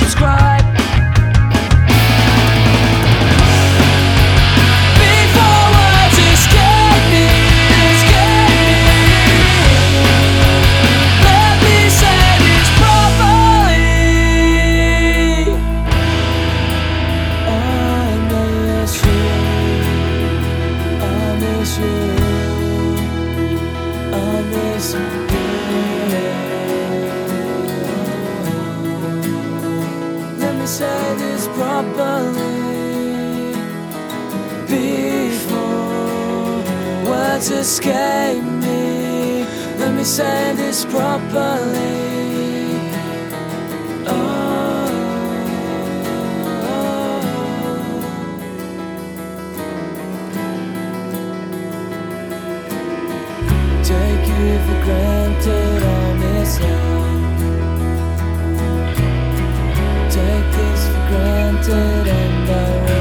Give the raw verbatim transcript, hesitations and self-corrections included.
subscribe. Before words escape me, escape me, let me say this properly. I miss you, I miss you, I miss you. Let me say this properly before words escape me. Let me say this properly. Oh, take you for granted, I miss you. Take this for granted and I